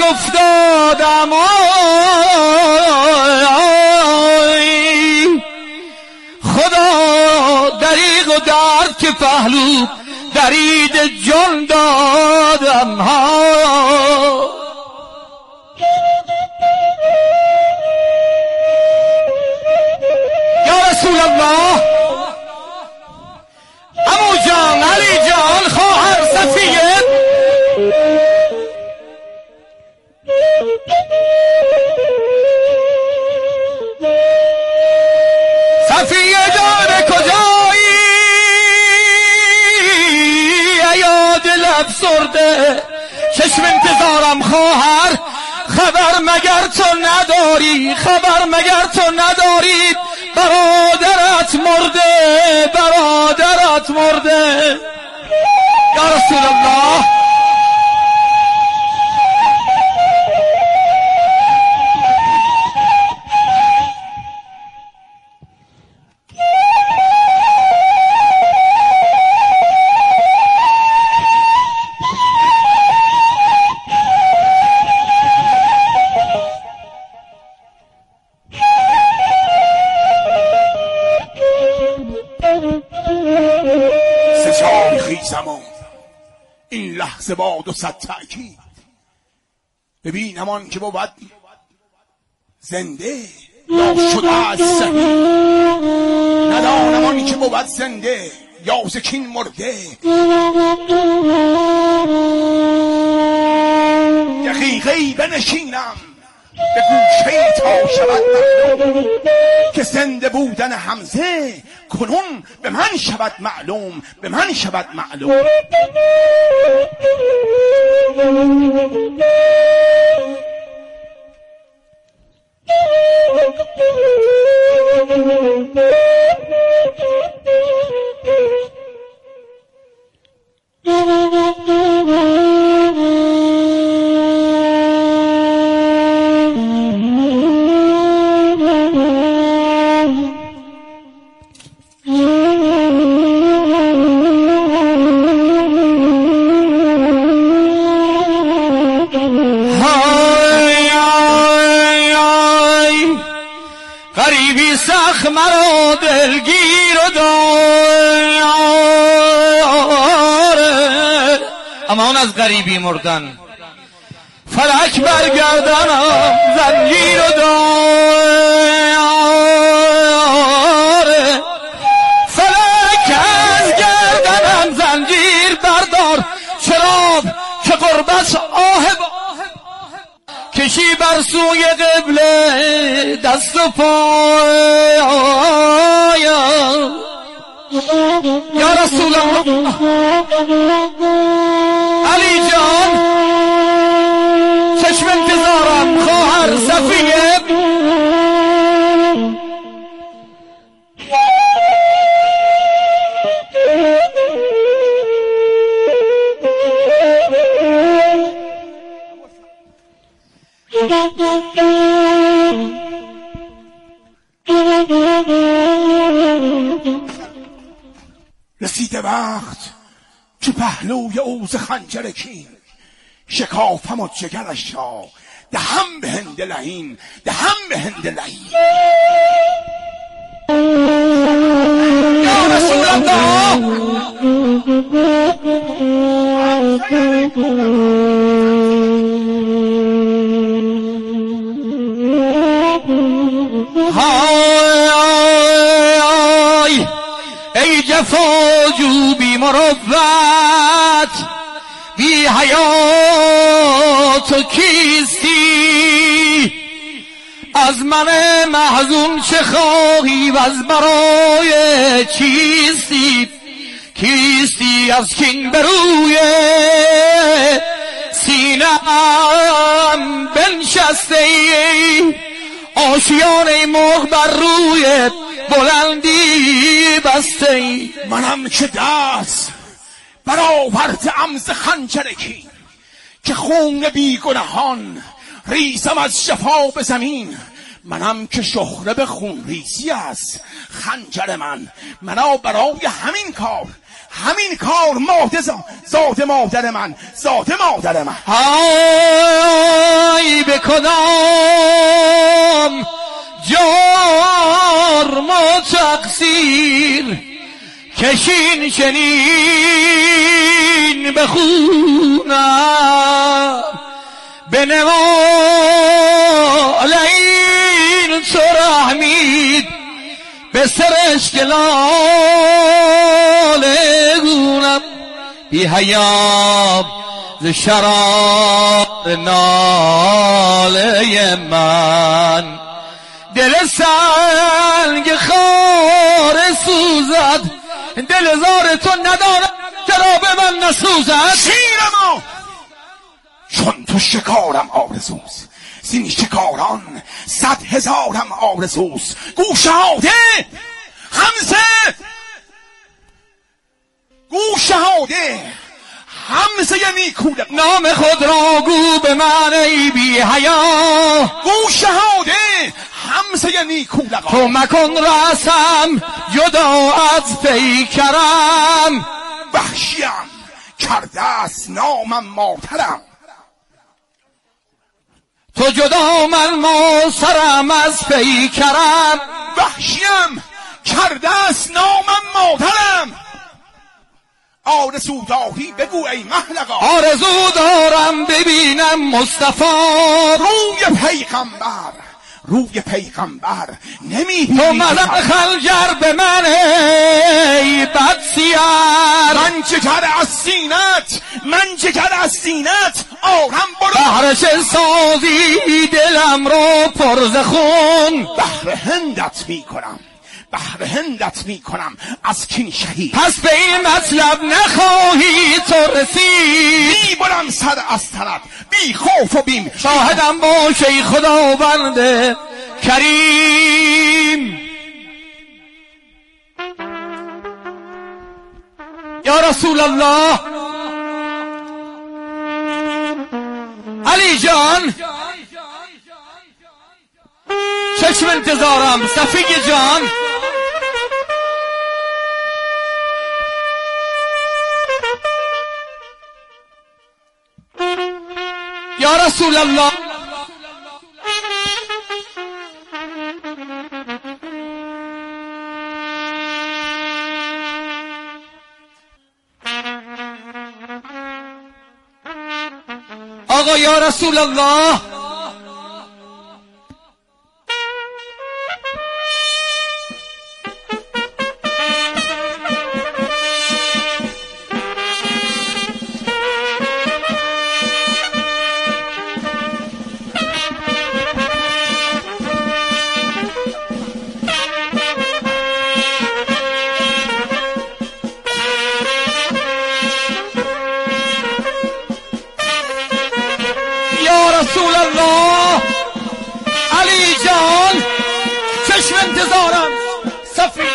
افتادم خدا دریغ و درد که پهلو درید جان دادم یا رسول الله عمو جان علی جان خواهر صفیه صفیه جان کجایی یا دل افسرده چشم انتظارم خواهر خبر مگر تو نداری خبر مگر تو نداری برادرت مرده برادرت مرده یا رسول الله این لحظه باد و صد تأکید ببینم آن که بود زنده یا شده از سهی ندانم آن که بود زنده یا زکین مرده دقیقه‌ای بنشینم به گوشه تا شود معلوم که زنده بودن حمزه کنون به من شود معلوم به من شود معلوم غریبی سخت مرا دلگیر و داره امان از غریبی مردن فلک برگردنم زنجیر و داره فلک از گردنم زنجیر بردار چرا که قربت آهب کشی بر سوی قبله دست و پای یا رسول الله علی جان چشم انتظارم خواهر صفیه رسیده وقت که پهلوی اوز خنجر کین شکافم و جگرش را دهم به هند لعین دهم به هند لعین یا رسول الله های ای جفاجو بی مروت بی حیات و کیستی از من محزون چه خواهی و از برای چیستی کیستی از کین بروی سینه‌ام بنشسته ای آشیانه مرغ بر روی بلندی بسته ای منم که دست برآورده ام ز خنجر کین که خون بیگناهان ریزم از شفا به زمین منم که شهره به خون ریزی است خنجر من برای همین کار همین کار ذات مادر من های به کدام جرم و تقصیر کشین چنین بخونم به نمال این تو رحمید به سرش گلاله گونم بی حیام ز شرار ناله من دل سنگ خار سوزد دل زار تو ندارم چرا به من نسوزد شیر ما چون تو شکارم آرزوست زین شکاران 100,000 آرزوست گوشهاده همسه نیکولق نام خود را گو به من ای بی حیا گوشهاده همسه نیکولق تو مکن رسم جدا از پیکرم وحشیم کرده است نامم مادرم تو جدا من موسرم از پیکرم وحشیم کرده است نامم مادرم آرزو داری بگو ای محلقا آرزو دارم ببینم مصطفی روی پیغمبر نمیبینی تو ملک خنجر به من ای بدسیر من جگر از سینت آرم برو بهرش سازی دلم رو پر ز خون بهر هندت میکنم از کین شهید پس به این مطلب نخواهی تو رسید میبرم سر از تنت بی خوف و بیم شاهدم باش ای خداوند کریم یا رسول الله علی جان چشم انتظارم صفی جان یا رسول الله آقا یا رسول الله رسول الله علی جان چشم انتظارم صفی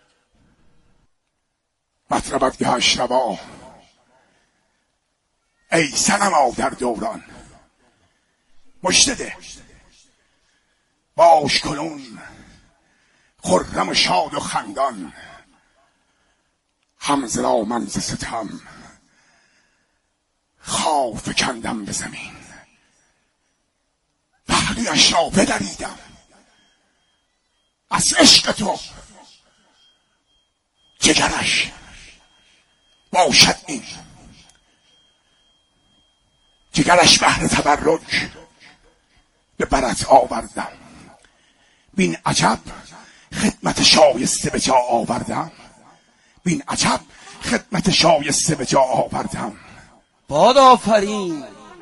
مطربت گشت روا ای صنما در دوران مژده باش کنون خرم و شاد و خندان. حمزه را من ز ستم خواب فکندم به زمین، پهلویش را بدریدم از عشق تو. جگرش باشد این، جگرش بهر تبرک به برت آوردم. بین عجب خدمت شایسته به جا آوردم، بین عجب خدمت شایسته به جا آوردم. باد آفرین،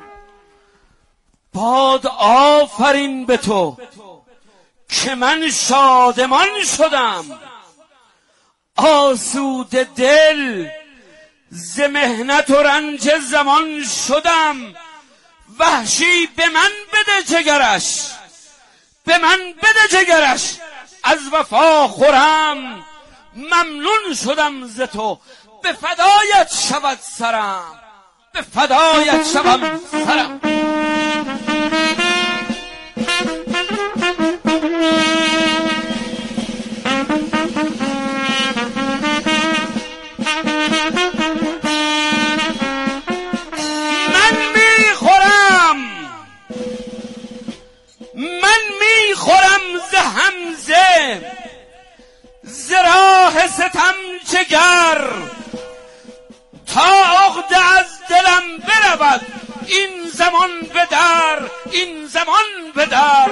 باد آفرین به تو که من شادمان شدم. آسوده دل ز محنت و رنج زمان شدم. وحشی به من بده جگرش، به من بده جگرش. از وفا خورم ممنون شدم ز تو. به فدایت شود سرم، به فدایت شوم سرم. من میخورم ز حمزه، ز راه ستم جگر، تا عقده از دلم برود این زمان به در، این زمان به در.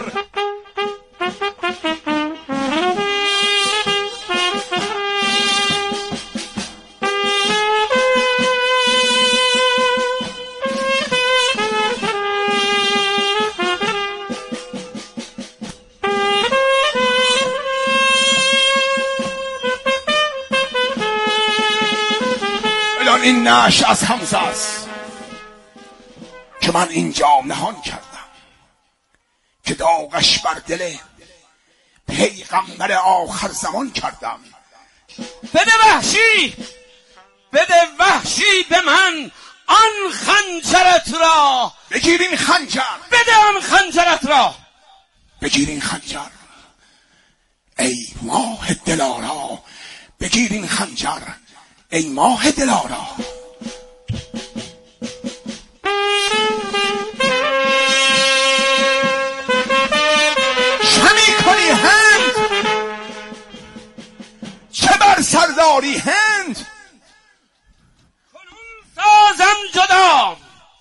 این نعش از حمزه است که من اینجا نهان کردم، که داغش بر دل پیغمبر آخر زمان کردم. بده وحشی، بده وحشی به من آن خنجرت را. بگیر این خنجر، بده آن خنجرت را. بگیر این خنجر ای ماه دلارا، بگیر این خنجر ای ماه دلارا. چه میکنی هند؟ چه بر سرداری هند؟ کنون سازم جدا،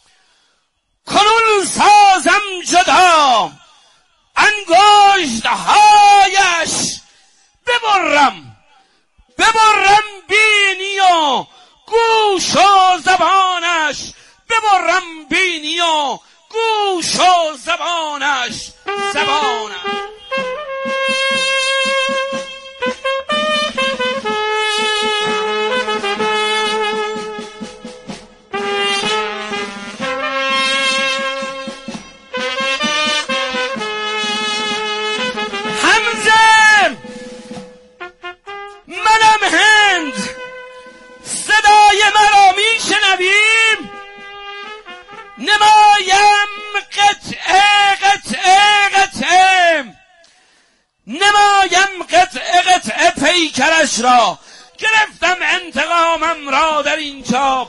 کنون سازم جدا. انگشت هایش ببرم، ببرم بینی و گوش و زبانش، ببرم بینی و گوش و زبانش، زبانش. نمایم قطعه قطعه قطعه، نمایم قطعه قطعه پیکرش را. گرفتم انتقامم را در اینجا.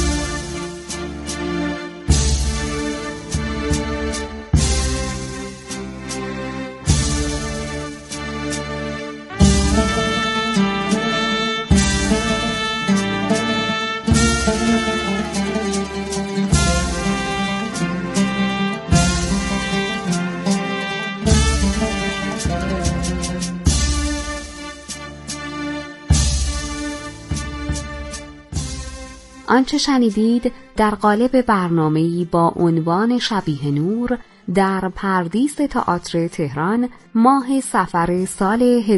آنچه شنیدید در قالب برنامه‌ای با عنوان شبیه نور در پردیس تئاتر تهران ماه صفر سال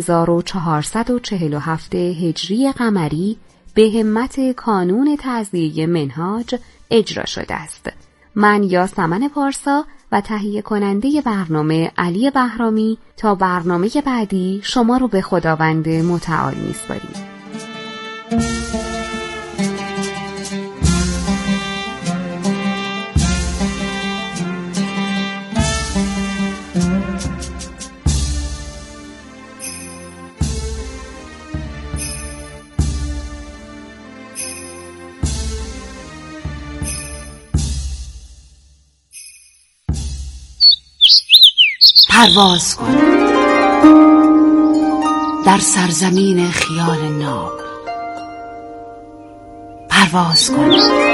1447 هجری قمری به همت کانون تعزیه منهاج اجرا شده است. من یاسمن پارسا و تهیه کننده برنامه علی بهرامی تا برنامه بعدی شما رو به خداوند متعال می‌سپاریم. پرواز کن در سرزمین خیال ناب. پرواز کن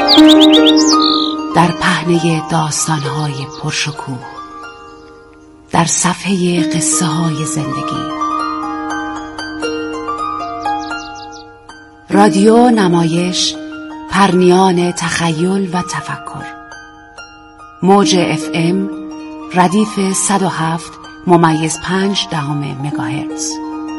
در پهنه داستان‌های پرشکوه، در صفحه قصه‌های زندگی. رادیو نمایش پرنیان تخیل و تفکر. موج FM ردیف 107.5 مگاهرتز.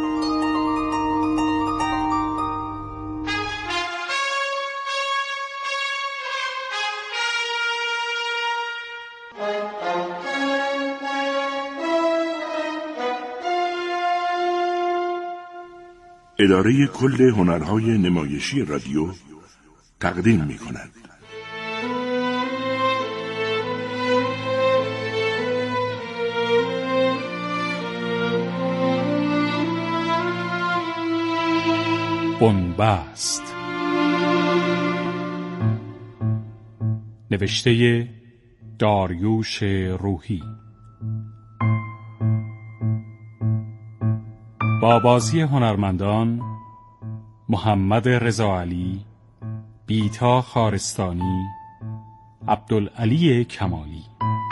اداره کل هنرهای نمایشی رادیو تقدیم می‌کند. بنبست، نوشته داریوش روحی، با بازی هنرمندان محمد رضا علی، بیتا خارستانی، عبدالعلی کمالی.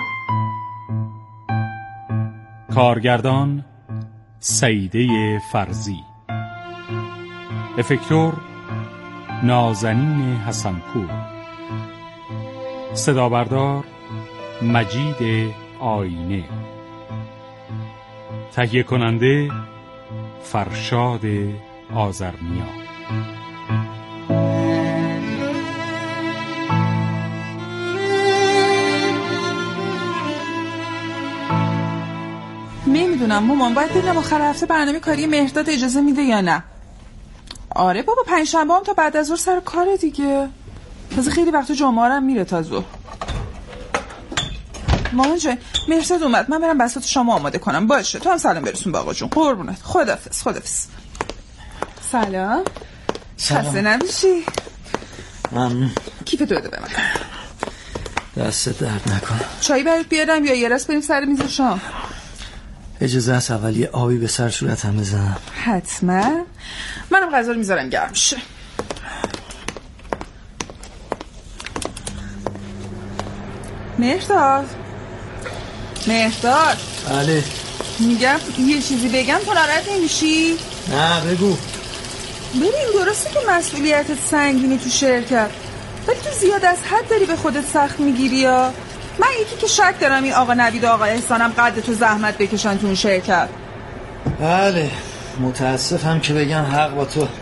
کارگردان سعیده فرزی. افکتور نازنین حسنپور. صدابردار مجید آینه. تهیه کننده فرشاد آذرنیا. نمیدونم مامان، باید ببینم آخر هفته برنامه کاری مهرداد اجازه میده یا نه. آره بابا، پنجشنبه هم تا بعد از ظهر سر کاره دیگه. تازه خیلی وقت جمعه هم میره تا ظهر. مامان جان، مهرداد اومد، من برم بساط شما آماده کنم. باشه، تو هم سلام برسون به آقا جون. قربونت. خدافظ. سلام. خسته نباشی. ممنون. کیف تو بده به من. دست درد نکن. چایی برات بیارم یا یه راست بریم سر میز شام؟ اجازه هست اول یه آبی به سر صورتم بزنم؟ حتما. منم غذا رو میذارم گرم شه. مهرداد. بله. میگم یه چیزی بگم تو ناراحت نمیشی؟ نه بگو. ببین، درسته که مسئولیتت سنگینه تو شرکت، ولی تو زیاد از حد داری به خودت سخت میگیری. یا من یکی که شک دارم این آقا نوید و آقا احسانم قد تو زحمت بکشن تو اون شرکت. بله، متاسفم که بگم حق با تو.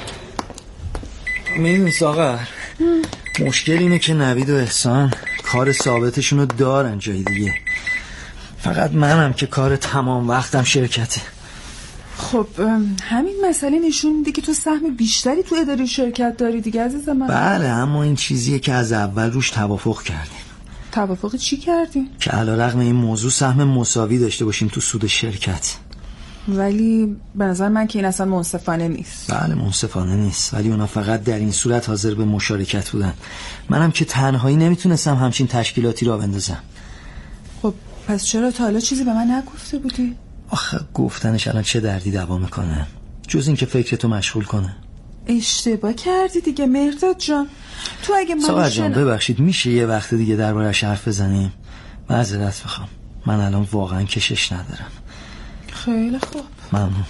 میدونی ساغر، مشکل اینه که نوید و احسان کار ثابتشونو دارن جای دیگه، فقط منم که کار تمام وقتم شرکته. خب همین مسئله نشون میده که تو سهم بیشتری تو اداره شرکت داری دیگه عزیز من. بله، اما این چیزیه که از اول روش توافق کردیم. توافق چی کردیم؟ که علیرغم این موضوع سهم مساوی داشته باشیم تو سود شرکت. ولی به نظر من که این اصلا منصفانه نیست. بله منصفانه نیست، ولی اونا فقط در این صورت حاضر به مشارکت بودن. منم که تنهایی نمیتونستم همچین تشکیلاتی را بندازم. خب پس چرا تا حالا چیزی به من نگفته بودی؟ آخه گفتنش الان چه دردی دوا میکنه جز این که فکرتو مشغول کنه. اشتباه کردی دیگه مهرداد جان. تو اگه ساغر جان ببخشید، میشه یه وقت دیگه دربارش حرف بزنیم؟ معذرت میخوام، من الان واقعا کشش ندارم. خیلی خوب، ممنون.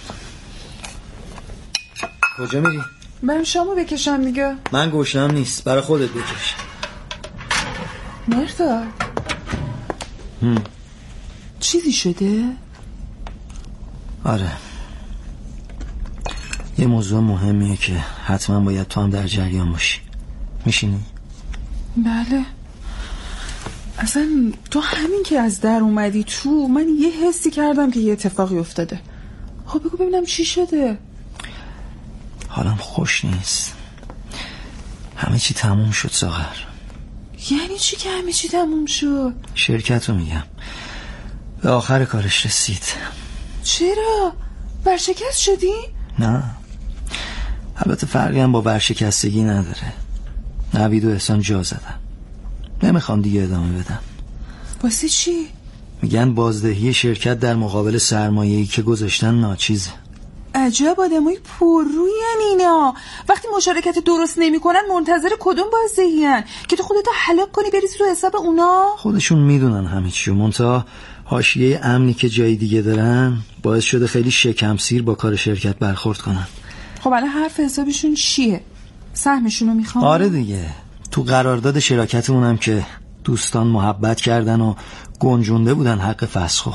کجا میری؟ برم شامو بکشم دیگه. من گوشم نیست، برای خودت بکش. مهرداد چیزی شده؟ آره، یه موضوع مهمیه که حتما باید تو هم در جریان باشی. میشینی؟ بله. اصلا تو همین که از در اومدی تو، من یه حسی کردم که یه اتفاقی افتاده. خب بگو ببینم چی شده. حالم خوش نیست. همه چی تموم شد ساغر. یعنی چی که همه چی تموم شد؟ شرکت رو میگم، به آخر کارش رسید. چرا؟ ورشکست شدی؟ نه، البته فرقی هم با ورشکستگی نداره. نوید و احسان جا زدن، نمیخوام دیگه ادامه بدم. واسه چی؟ میگن بازدهی شرکت در مقابل سرمایه‌ای که گذاشتن ناچیزه. عجب آدمای پرروین اینا. وقتی مشارکت درست نمی‌کنن منتظر کدوم بازدهی‌ان که تو خودتو هلاک کنی بریزی تو حساب اونا؟ خودشون میدونن همه چیو، منتها حاشیه امنی که جای دیگه دارن باعث شده خیلی شکم سیر با کار شرکت برخورد کنن. خب الان حرف حسابشون چیه؟ سهمشونو میخوام؟ آره دیگه، تو قرارداد شراکتمونم که دوستان محبت کردن و گنجونده بودن حق فسخو.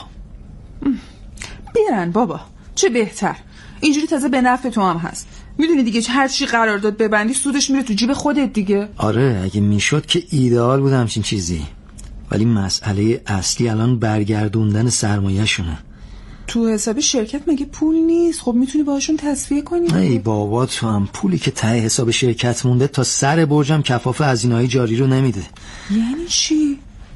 بیرن بابا، چه بهتر. اینجوری تازه به نفع تو هم هست. میدونی دیگه هر چی قرارداد ببندی سودش میره تو جیب خودت دیگه. آره اگه میشد که ایدئال بود همچین چیزی، ولی مسئله اصلی الان برگردوندن سرمایه شونه. تو حساب شرکت مگه پول نیست؟ خب میتونی باهاشون تصفیه کنی. ای بابا، تو هم پولی که ته حساب شرکت مونده تا سر برجم کفاف هزینه‌های جاری رو نمیده. یعنی چی؟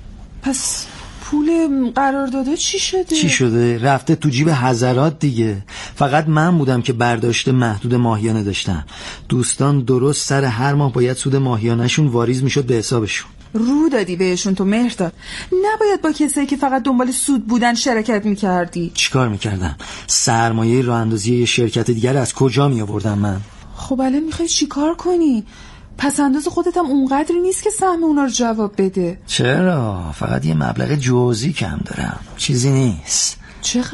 پس پول قرارداده چی شده؟ چی شده؟ رفته تو جیب حضرات دیگه. فقط من بودم که برداشت محدود ماهیانه داشتم. دوستان درست سر هر ماه باید سود ماهیانه‌شون واریز میشد به حسابشون. رو دادی بهشون تو مهرداد. نباید با کسایی که فقط دنبال سود بودن شرکت میکردی. چیکار میکردم؟ سرمایه راه اندازی یه شرکت دیگر از کجا میآوردم من؟ خب الان میخوای چیکار کنی؟ پس انداز خودت هم اونقدری نیست که سهم اونا رو جواب بده. چرا؟ فقط یه مبلغ جزئی کم دارم، چیزی نیست. چقدر؟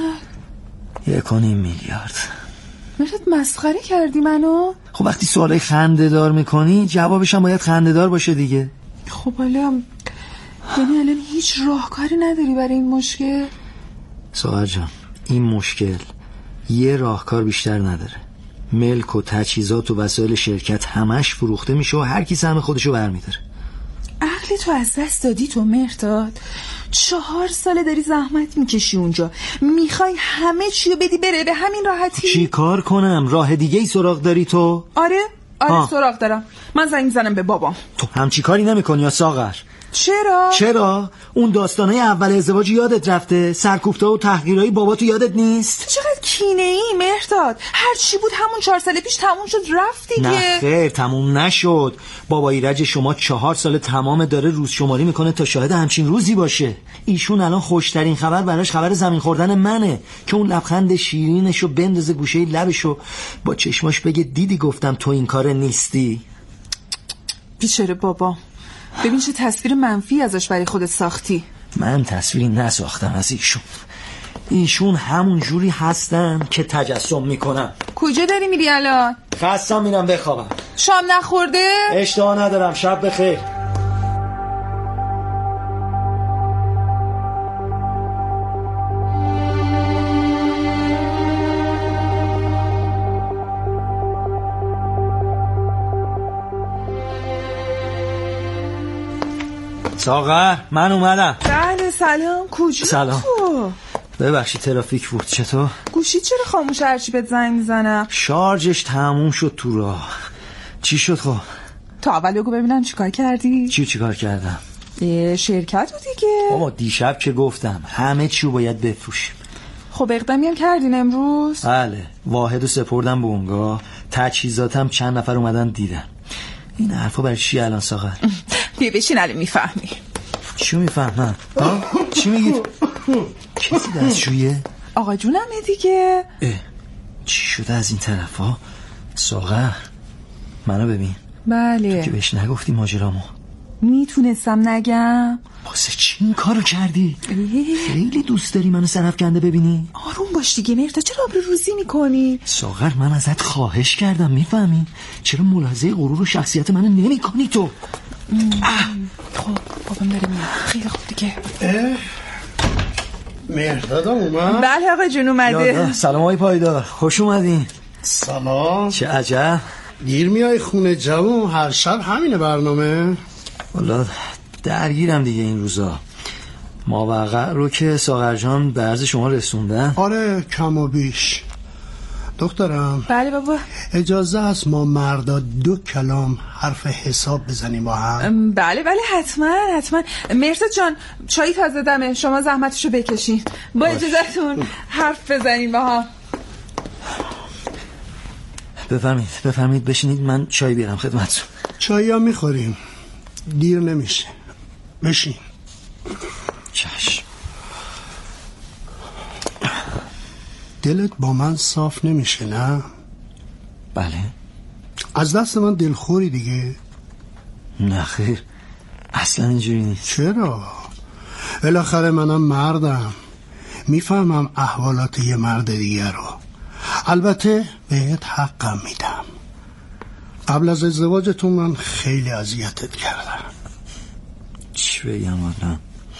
1.5 میلیارد. مهرداد مسخره کردی منو؟ خب وقتی سوالای خنده‌دار میکنی جوابش هم باید خنده‌دار باشه دیگه. خب حالا یعنی الان هیچ راهکاری نداری برای این مشکل؟ ساغر جان، این مشکل یه راهکار بیشتر نداره. ملک و تجهیزات و وسایل شرکت همش فروخته میشه و هر کی سهم خودشو برمیداره. عقل تو از دست دادی تو مهرداد. 4 ساله داری زحمت میکشی اونجا، میخوای همه چیو بدی بره به همین راحتی؟ چی کار کنم؟ راه دیگه ای سراغ داری تو؟ آره سراغ دارم. من زنگ میزنم به بابام. تو همچی کاری نمیکنی یا ساغر؟ چرا؟ اون داستانه اول ازدواج یادت رفته؟ سرکوفته و تحقیرهای بابا تو یادت نیست؟ چقدر کینه ای مهرداد. هر چی بود همون 4 سال پیش تموم شد رفت دیگه. نه خیر، تموم نشد. بابا ایرج شما 4 سال تمام داره روز شماری میکنه تا شاهد همچین روزی باشه. ایشون الان خوشترین خبر براش خبر زمین خوردن منه که اون لبخند شیرینشو بندازه گوشه لبشو با چشماش بگه دیدی گفتم تو این کار نیستی. بیچاره بابا، ببین چه تصویر منفی ازش برای خودت ساختی. من تصویری نساختم از ایشون همون جوری هستن که تجسم میکنم. کجا داری میری الان؟ خستم میرم بخوابم. شام نخورده؟ اشتها ندارم. شب بخیر. ساغر، من اومدم. بله سلام. کجا؟ سلام. تو؟ ببخشید ترافیک بود. چطور؟ گوشی چرا خاموشه؟ هرچی بهت زنگ میزنم. شارژش تموم شد تو راه. چی شد خب؟ تا اول بگو ببینم چیکار کردی؟ چیکار کردم؟ شرکت رو دیگه. بابا دیشب که گفتم همه چیو باید بفروشیم. خب اقدامی هم کردین امروز؟ بله، واحدو سپردم بونگاه. تجهیزاتم چند نفر اومدن دیدن. این حرفا برای چی الان ساغر؟ بیا بشین الان میفهمی. چی میفهمم؟ چی میگید؟ کسی دستشویه؟ آقا جونمه دیگه. چی شده از این طرفا؟ ساغر منو ببین. بله. تو که بهش نگفتی ماجرامو. میتونستم نگم. واسه چی این کارو کردی؟ خیلی دوست داری منو سرفکنده ببینی؟ آروم باش دیگه مهرداد، چرا آبروریزی میکنی؟ ساغر من ازت خواهش کردم، میفهمی؟ چرا ملاحظه غرور و شخصیت منو نمیکنی تو؟ خب بابام داره میاد. خیلی خوب دیگه. مهرداد اومد؟ بله آقا جون اومده. سلام آقای پایدار، خوش اومدین. سلام. چه عجب. دیر میای خونه جوون؟ هر شب همینه برنامه؟ والا درگیرم دیگه این روزا. ماوقع رو که ساغر جان به عرض شما رسوندن. آره کم و بیش. دخترم. بله بابا. اجازه هست ما مردا 2 کلام حرف حساب بزنیم با هم؟ بله حتما. مهرداد جان چای تازه دمه، شما زحمتشو بکشین. با اجازهتون حرف بزنیم با هم. بفرمایید بشینید، من چای بیارم خدمتتون. چایی هم میخوریم، دیر نمیشه. بشین. چشم. دلت با من صاف نمیشه نه؟ بله. از دست من دلخوری دیگه؟ نه خیر، اصلا اینجوری نیست. چرا؟ بالاخره منم مردم، میفهمم احوالات یه مرد دیگه رو. البته بهت حقم میدم، قبل از ازدواجتون من خیلی اذیتت کردم. چی بگم والا؟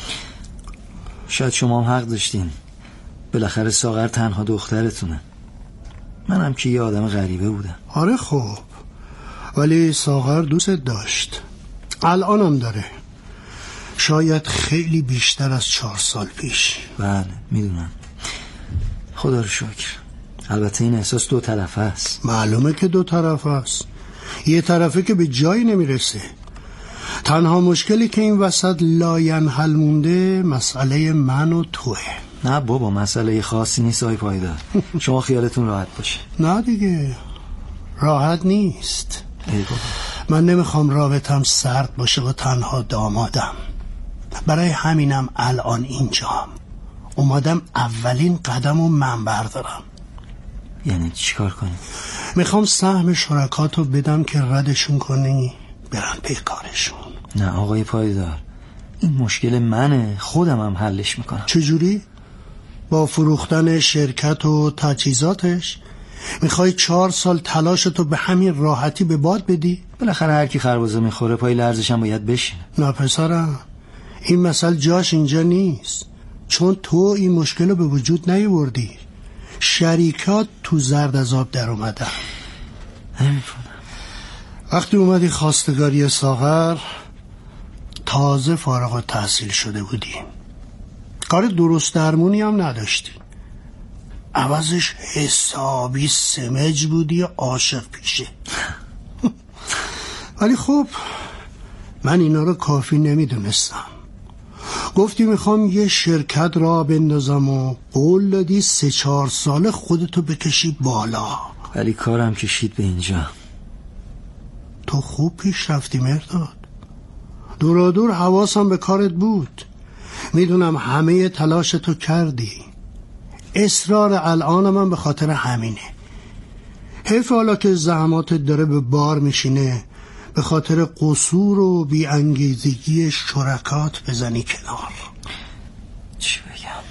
شاید شما هم حق داشتین، بالاخره ساغر تنها دخترتونه، منم که یه آدم غریبه بودم. آره خب، ولی ساغر دوست داشت، الانم داره، شاید خیلی بیشتر از 4 سال پیش. بله میدونم، خدا رو شکر. البته این احساس 2 طرفه است. معلومه که 2 طرفه است، یه طرفه که به جایی نمیرسه. تنها مشکلی که این وسط لاینحل مونده مسئله من و توه. نه بابا، مسئله خاصی نیست آقای پایدار. شما خیالتون راحت باشه. نه دیگه، راحت نیست. ای بابا. من نمیخوام رابطم سرد باشه و تنها دامادم، برای همینم الان اینجام، اومدم اولین قدم رو من بردارم. یعنی چی کار کنی؟ میخوام سهم شرکاتو بدم که ردشون کنی برن پی کارشون. نه آقای پایدار، این مشکل منه، خودم هم حلش میکنم. چجوری؟ با فروختن شرکت و تجهیزاتش میخوای 4 سال تلاشتو به همین راحتی به باد بدی؟ بالاخره هر کی خربزه میخوره پای لرزش هم باید بشینه. نه پسرم، این مسئله جاش اینجا نیست، چون تو این مشکل رو به وجود نیاوردی، شریکات تو زرد از آب در اومدن. نمیفهمم. وقتی اومدی خواستگاری ساغر تازه فارغ التحصیل شده بودی، کار درست درمونی هم نداشتی، عوضش حسابی سمج بودی و عاشق پیشه. ولی خب من اینا رو کافی نمیدونستم. گفتی میخوام یه شرکت را بندازم و قول دادی 3-4 ساله خودتو بکشی بالا. ولی کارم کشید به اینجا. تو خوب پیش رفتی مرداد، دورادور حواسم به کارت بود، میدونم همه تلاشتو کردی. اصرار الان من به خاطر همینه. حیف حالا که زحماتت داره به بار میشینه به خاطر قصور و بی‌انگیزگی شرکات بزنی کنار. چی بگم؟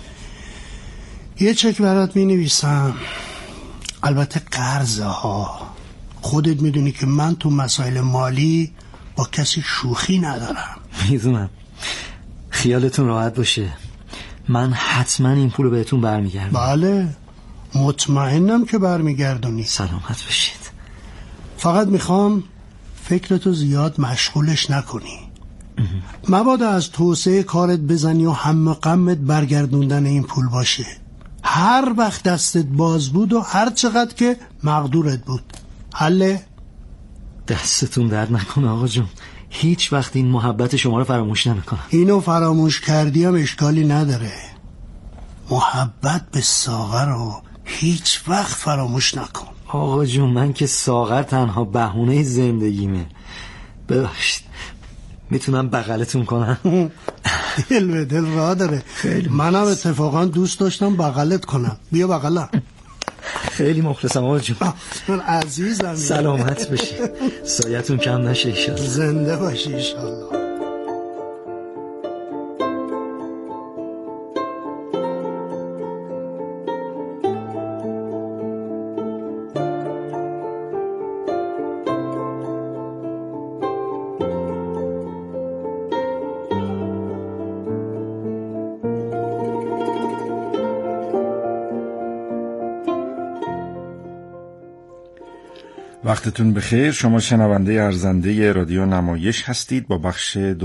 یه چک برات مینویسم، البته قرضه ها. خودت میدونی که من تو مسائل مالی با کسی شوخی ندارم. میدونم، خیالتون راحت باشه، من حتما این پولو بهتون برمیگردم. بله مطمئنم که برمیگردونی. سلامت باشید. فقط میخوام فکرتو زیاد مشغولش نکنی، مبادا از توسعه کارت بزنی و هم غمت برگردوندن این پول باشه. هر وقت دستت باز بود و هر چقدر که مقدورت بود. حله؟ دستتون درد نکنه آقا جون، هیچ وقت این محبت شما رو فراموش نمیکنم. اینو فراموش کردی هم اشکالی نداره، محبت به ساغر رو هیچ وقت فراموش نکن. آقا جون من که ساغر تنها بهونه زندگیمه، ببخشید میتونم بغلتون کنم؟ دل به دل راه داره، منم اتفاقا دوست داشتم بغلت کنم. بیا بغلم. خیلی مخلصم آقا جون. عزیزم سلامت باشی، سایتون کم نشه ایشالله. زنده باشی ایشالله. وقتتون بخیر. شما شنونده ارزنده رادیو نمایش هستید با بخش